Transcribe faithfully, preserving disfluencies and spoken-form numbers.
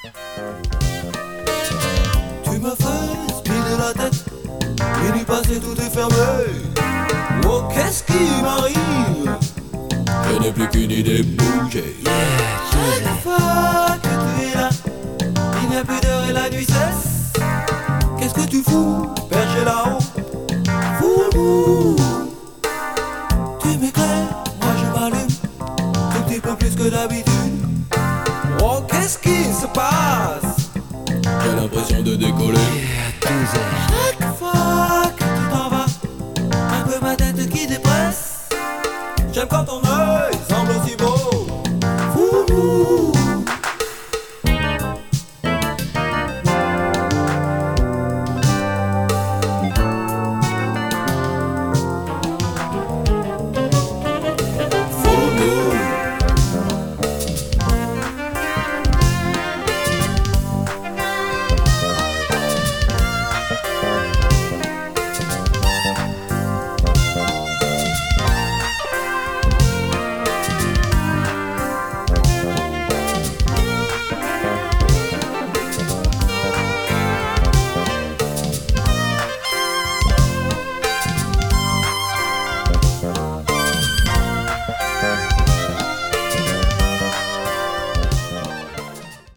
Tu me fais spinner la tête, et du passé tout est fermé. Oh, qu'est-ce qui m'arrive? Je n'ai plus qu'une idée, bouger. Chaque fois que tu es là, il n'y a plus d'heure et la nuit cesse. Qu'est-ce que tu fous, perché là-haut? Fous-nous. Tu m'éclaires, moi je m'allume, un petit peu plus que d'habitude. Oh, qu'est-ce qui se passe? J'ai l'impression de décoller. À douze heures.